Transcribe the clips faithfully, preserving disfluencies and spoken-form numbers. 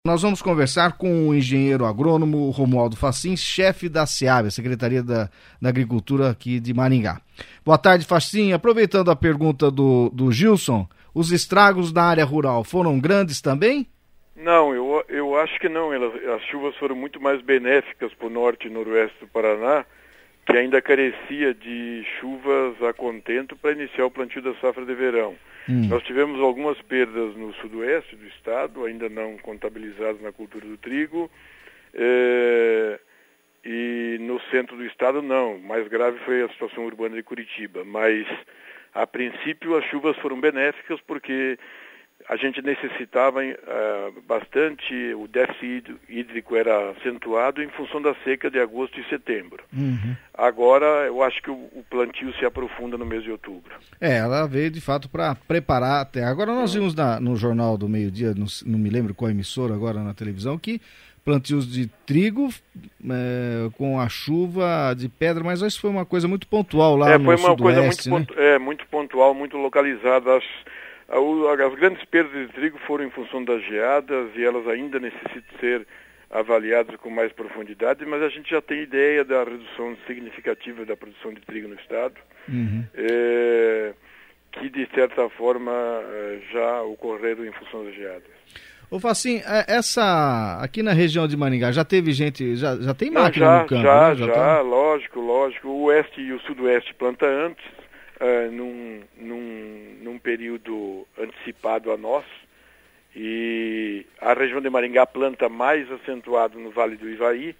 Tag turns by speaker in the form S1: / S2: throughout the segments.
S1: Nós vamos conversar com o engenheiro agrônomo Romualdo Facim, chefe da SEAB, a Secretaria da, da Agricultura aqui de Maringá. Boa tarde, Facim. Aproveitando a pergunta do, do Gilson, os estragos na área rural foram grandes também?
S2: Não, eu, eu acho que não. Elas, as chuvas foram muito mais benéficas para o norte e noroeste do Paraná, que ainda carecia de chuvas a contento para iniciar o plantio da safra de verão. Hum. Nós tivemos algumas perdas no sudoeste do estado, ainda não contabilizadas na cultura do trigo, é, e no centro do estado não. O mais grave foi a situação urbana de Curitiba, mas a princípio as chuvas foram benéficas porque a gente necessitava uh, bastante, o déficit hídrico era acentuado em função da seca de agosto e setembro. Uhum. Agora, eu acho que o, o plantio se aprofunda no mês de outubro.
S1: É, ela veio de fato para preparar a terra. Agora nós vimos na, no Jornal do Meio-Dia, não, não me lembro qual emissora agora na televisão, que plantios de trigo é, com a chuva de pedra, mas isso foi uma coisa muito pontual lá é, no sudoeste,
S2: foi uma coisa muito,
S1: né?
S2: pontu- é, muito pontual, muito localizada. As, As grandes perdas de trigo foram em função das geadas e elas ainda necessitam ser avaliadas com mais profundidade, mas a gente já tem ideia da redução significativa da produção de trigo no estado, uhum. é, que de certa forma já ocorreram em função das geadas.
S1: Ô Facim, essa, aqui na região de Maringá, já teve gente, já, já tem máquina
S2: Não, já,
S1: no campo?
S2: Já,
S1: né? já,
S2: já
S1: tá...
S2: lógico, lógico. O oeste e o sudoeste planta antes, Uh, num, num, num período antecipado a nós, e a região de Maringá planta mais acentuado no Vale do Ivaí,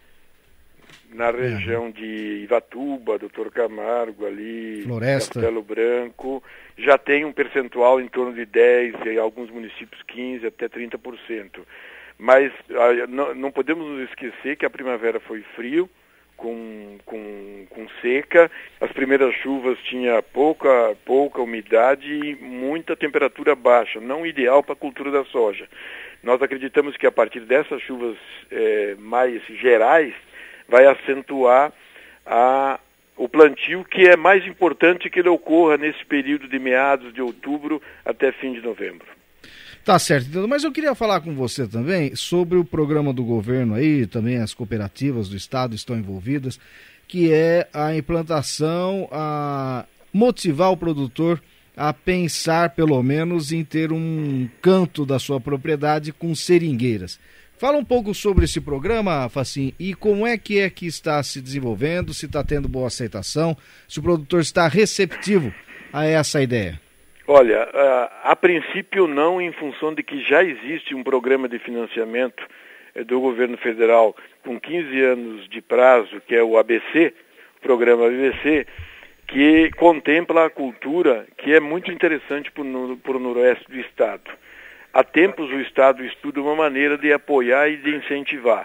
S2: na região de Ivatuba, doutor Camargo, ali,
S1: Floresta.
S2: Castelo Branco, já tem um percentual em torno de dez, e em alguns municípios quinze, até trinta por cento. Mas uh, não, não podemos nos esquecer que a primavera foi frio, Com, com, com seca, as primeiras chuvas tinha pouca, pouca umidade e muita temperatura baixa, não ideal para a cultura da soja. Nós acreditamos que a partir dessas chuvas é, mais gerais, vai acentuar a, o plantio, que é mais importante que ele ocorra nesse período de meados de outubro até fim de novembro.
S1: Tá certo, mas eu queria falar com você também sobre o programa do governo aí, também as cooperativas do estado estão envolvidas, que é a implantação, a motivar o produtor a pensar pelo menos em ter um canto da sua propriedade com seringueiras. Fala um pouco sobre esse programa, Facim, e como é que é que está se desenvolvendo, se está tendo boa aceitação, se o produtor está receptivo a essa ideia.
S2: Olha, a, a princípio não, em função de que já existe um programa de financiamento eh, do governo federal com quinze anos de prazo, que é o A B C, o programa A B C, que contempla a cultura, que é muito interessante para o noroeste do estado. Há tempos o estado estuda uma maneira de apoiar e de incentivar.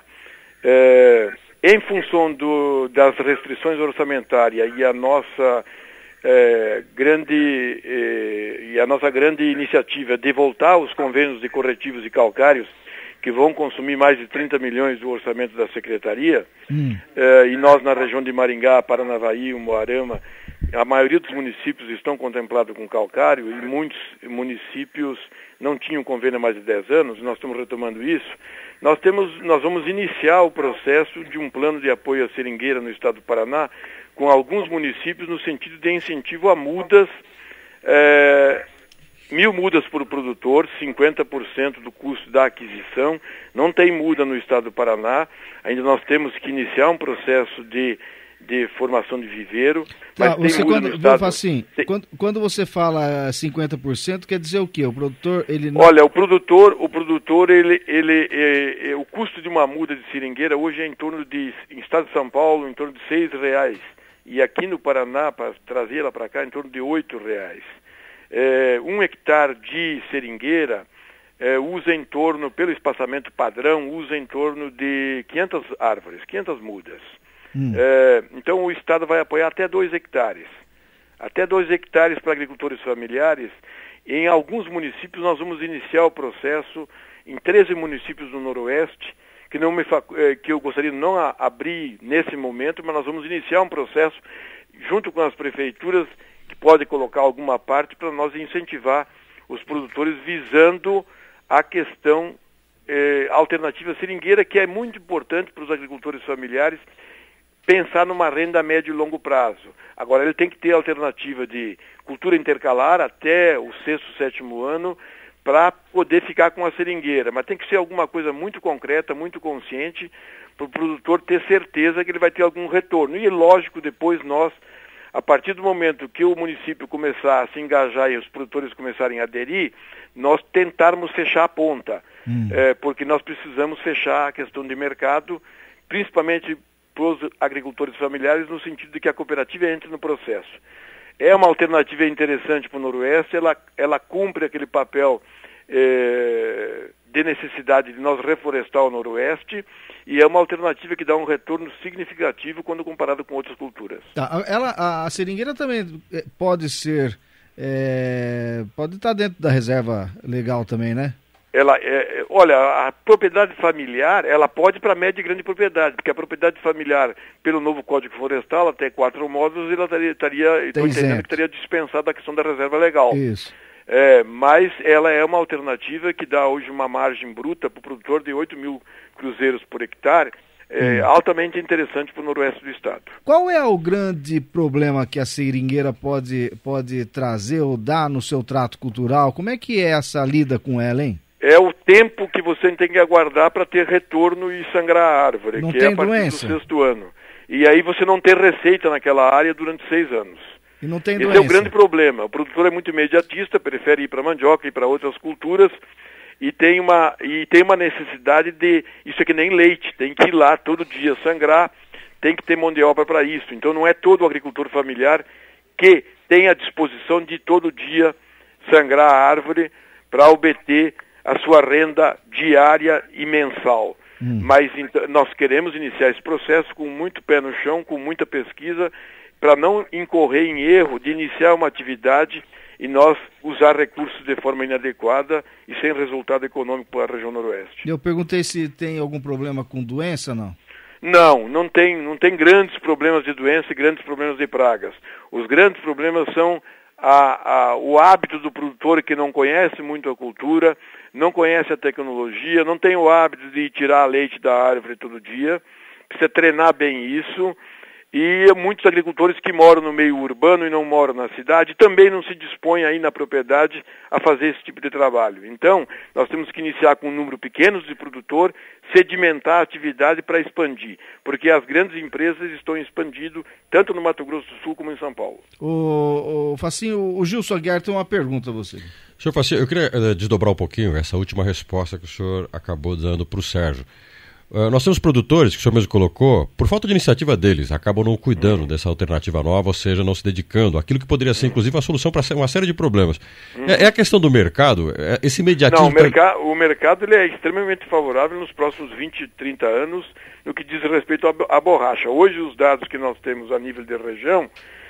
S2: É, em função do, das restrições orçamentárias e a nossa... É, grande é, e a nossa grande iniciativa de voltar os convênios de corretivos e calcários, que vão consumir mais de trinta milhões do orçamento da Secretaria, hum. é, e nós na região de Maringá, Paranavaí, Umuarama, a maioria dos municípios estão contemplados com calcário, e muitos municípios não tinham convênio há mais de dez anos, nós estamos retomando isso. Nós, temos, nós vamos iniciar o processo de um plano de apoio à seringueira no estado do Paraná, com alguns municípios no sentido de incentivo a mudas, é, mil mudas por produtor, cinquenta por cento do custo da aquisição. Não tem muda no estado do Paraná, ainda nós temos que iniciar um processo de, de formação de viveiro. Mas
S1: tá,
S2: tem
S1: você
S2: muda
S1: quando,
S2: no estado...
S1: assim, tem... quando, quando você fala cinquenta por cento, quer dizer o quê? O produtor, ele não...
S2: Olha, o produtor, o produtor, ele, ele, é, é, o custo de uma muda de seringueira hoje é em torno de, em estado de São Paulo, em torno de seis reais. E aqui no Paraná, para trazer ela para cá, em torno de oito reais. É, um hectare de seringueira é, usa em torno, pelo espaçamento padrão, usa em torno de quinhentas árvores, quinhentas mudas. Hum. É, então o Estado vai apoiar até dois hectares. Até dois hectares para agricultores familiares. Em alguns municípios nós vamos iniciar o processo, em treze municípios do Noroeste, que, não me fac... que eu gostaria de não abrir nesse momento, mas nós vamos iniciar um processo junto com as prefeituras, que pode colocar alguma parte para nós incentivar os produtores visando a questão eh, alternativa seringueira, que é muito importante para os agricultores familiares pensar numa renda a médio e longo prazo. Agora, ele tem que ter alternativa de cultura intercalar até o sexto, sétimo ano, para poder ficar com a seringueira. Mas tem que ser alguma coisa muito concreta, muito consciente, para o produtor ter certeza que ele vai ter algum retorno. E, lógico, depois nós, a partir do momento que o município começar a se engajar e os produtores começarem a aderir, nós tentarmos fechar a ponta. Hum. É, porque nós precisamos fechar a questão de mercado, principalmente para os agricultores familiares, no sentido de que a cooperativa entre no processo. É uma alternativa interessante para o Noroeste, ela, ela cumpre aquele papel é, de necessidade de nós reflorestar o Noroeste, e é uma alternativa que dá um retorno significativo quando comparado com outras culturas.
S1: Ela, a, a seringueira também pode ser, é, pode estar dentro da reserva legal também, né?
S2: Ela, é, olha, a propriedade familiar, ela pode para média e grande propriedade, porque a propriedade familiar, pelo novo Código Florestal, até quatro módulos, ela estaria, estaria, estou entendendo que estaria dispensada a questão da reserva legal.
S1: Isso.
S2: É, mas ela é uma alternativa que dá hoje uma margem bruta para o produtor de oito mil cruzeiros por hectare, é, hum. altamente interessante para o noroeste do estado.
S1: Qual é o grande problema que a seringueira pode, pode trazer ou dar no seu trato cultural? Como é que é essa lida com ela, hein?
S2: É o tempo que você tem que aguardar para ter retorno e sangrar a árvore,
S1: não
S2: que
S1: tem
S2: é a partir
S1: doença.
S2: do sexto ano. E aí você não tem receita naquela área durante seis anos.
S1: E não tem
S2: Esse
S1: doença.
S2: é o grande problema. O produtor é muito imediatista, prefere ir para mandioca e para outras culturas, e tem, uma, e tem uma necessidade de... Isso é que nem leite, tem que ir lá todo dia sangrar, tem que ter mão de obra para isso. Então não é todo o agricultor familiar que tem a disposição de todo dia sangrar a árvore para obter a sua renda diária e mensal. Hum. Mas então, nós queremos iniciar esse processo com muito pé no chão, com muita pesquisa, para não incorrer em erro de iniciar uma atividade e nós usar recursos de forma inadequada e sem resultado econômico para a região noroeste.
S1: Eu perguntei se tem algum problema com doença, não?
S2: Não, não tem, não tem grandes problemas de doença e grandes problemas de pragas. Os grandes problemas são a, a, o hábito do produtor que não conhece muito a cultura, não conhece a tecnologia, não tem o hábito de tirar leite da árvore todo dia, precisa treinar bem isso, e muitos agricultores que moram no meio urbano e não moram na cidade também não se dispõem aí na propriedade a fazer esse tipo de trabalho. Então, nós temos que iniciar com um número pequeno de produtor, sedimentar a atividade para expandir, porque as grandes empresas estão expandindo tanto no Mato Grosso do Sul como em São Paulo.
S1: O, o Facinho, o Gilson Aguiar tem uma pergunta a você.
S3: Senhor Facinho, eu queria uh, desdobrar um pouquinho essa última resposta que o senhor acabou dando para o Sérgio. Uh, nós temos produtores, que o senhor mesmo colocou, por falta de iniciativa deles, acabam não cuidando uhum. dessa alternativa nova, ou seja, não se dedicando àquilo que poderia ser, inclusive, a solução para uma série de problemas. Uhum. É, é a questão do mercado? É esse imediatismo...
S2: Não, o, merca o mercado ele é extremamente favorável nos próximos vinte, trinta anos no que diz respeito à borracha. Hoje, os dados que nós temos a nível de região,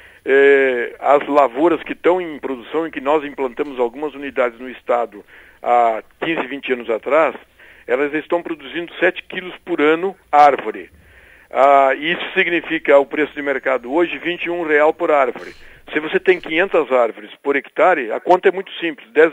S2: eh, as lavouras que estão em produção e que nós implantamos algumas unidades no estado há quinze, vinte anos atrás, elas estão produzindo sete quilos por ano árvore. Ah, isso significa o preço de mercado hoje vinte e um reais por árvore. Se você tem quinhentas árvores por hectare, a conta é muito simples, dez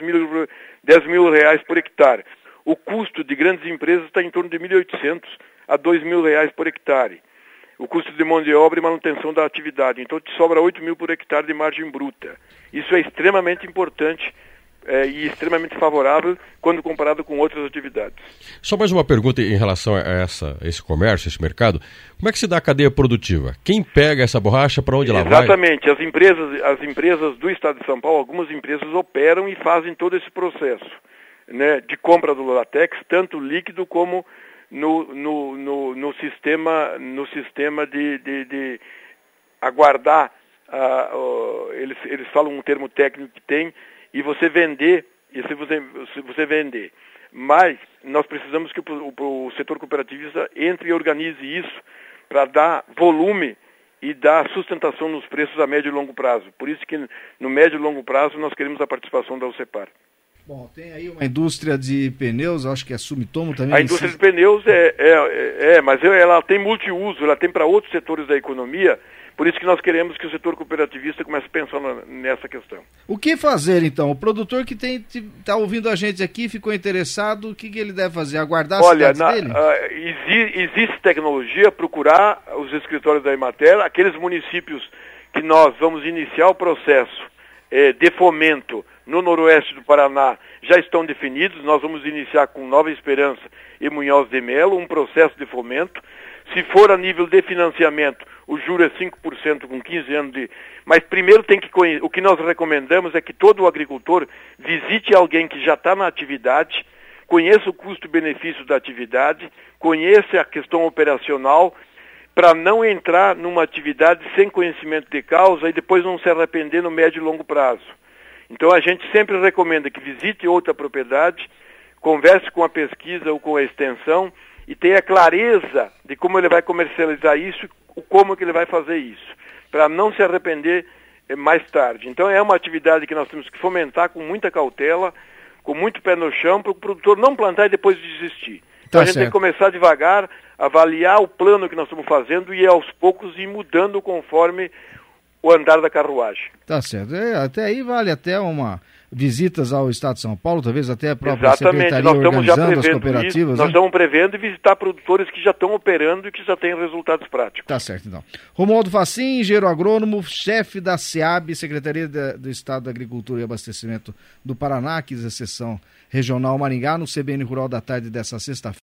S2: mil reais por hectare. O custo de grandes empresas está em torno de mil e oitocentos a dois mil reais por hectare. O custo de mão de obra e manutenção da atividade. Então te sobra oito mil por hectare de margem bruta. Isso é extremamente importante É, e extremamente favorável quando comparado com outras atividades.
S3: Só mais uma pergunta em relação a, essa, a esse comércio, esse mercado. Como é que se dá a cadeia produtiva? Quem pega essa borracha, para onde ela vai?
S2: Exatamente. As empresas, as empresas do estado de São Paulo, algumas empresas operam e fazem todo esse processo, né, de compra do látex, tanto líquido como no, no, no, no sistema, no sistema de, de, de aguardar, uh, uh, eles, eles falam um termo técnico que tem, e você vender, e se você, se você vender. Mas nós precisamos que o, o, o setor cooperativista entre e organize isso para dar volume e dar sustentação nos preços a médio e longo prazo. Por isso que no médio e longo prazo nós queremos a participação da UCEPAR.
S1: Bom, tem aí uma indústria de pneus, acho que é Sumitomo também.
S2: A indústria de pneus é, é, é, é mas ela tem multiuso, ela tem para outros setores da economia, Por isso que nós queremos que o setor cooperativista comece a pensar nessa questão.
S1: O que fazer, então? O produtor que está ouvindo a gente aqui, ficou interessado, o que, que ele deve fazer? Aguardar as
S2: Olha,
S1: cidades
S2: na,
S1: dele?
S2: Uh, exi, existe tecnologia, procurar os escritórios da Emater, aqueles municípios que nós vamos iniciar o processo eh, de fomento no noroeste do Paraná já estão definidos. Nós vamos iniciar com Nova Esperança e Munhoz de Melo um processo de fomento. Se for a nível de financiamento, o juro é cinco por cento com quinze anos de... Mas primeiro tem que conhecer... O que nós recomendamos é que todo agricultor visite alguém que já está na atividade, conheça o custo-benefício da atividade, conheça a questão operacional, para não entrar numa atividade sem conhecimento de causa e depois não se arrepender no médio e longo prazo. Então a gente sempre recomenda que visite outra propriedade, converse com a pesquisa ou com a extensão e tenha clareza de como ele vai comercializar isso e como que ele vai fazer isso, para não se arrepender mais tarde. Então é uma atividade que nós temos que fomentar com muita cautela, com muito pé no chão, para o produtor não plantar e depois desistir. Então tá a gente certo. Tem que começar devagar, avaliar o plano que nós estamos fazendo e aos poucos ir mudando conforme o andar da carruagem.
S1: Tá certo. É, até aí vale até uma visitas ao Estado de São Paulo, talvez até a própria
S2: Exatamente.
S1: Secretaria
S2: Nós estamos já
S1: organizando as
S2: prevendo
S1: cooperativas.
S2: Isso.
S1: Né?
S2: Nós estamos prevendo e visitar produtores que já estão operando e que já têm resultados práticos.
S1: Tá certo, então. Romualdo Facim, engenheiro agrônomo, chefe da SEAB, Secretaria de, do Estado da Agricultura e Abastecimento do Paraná, que é a seção regional Maringá, no C B N Rural da Tarde dessa sexta-feira.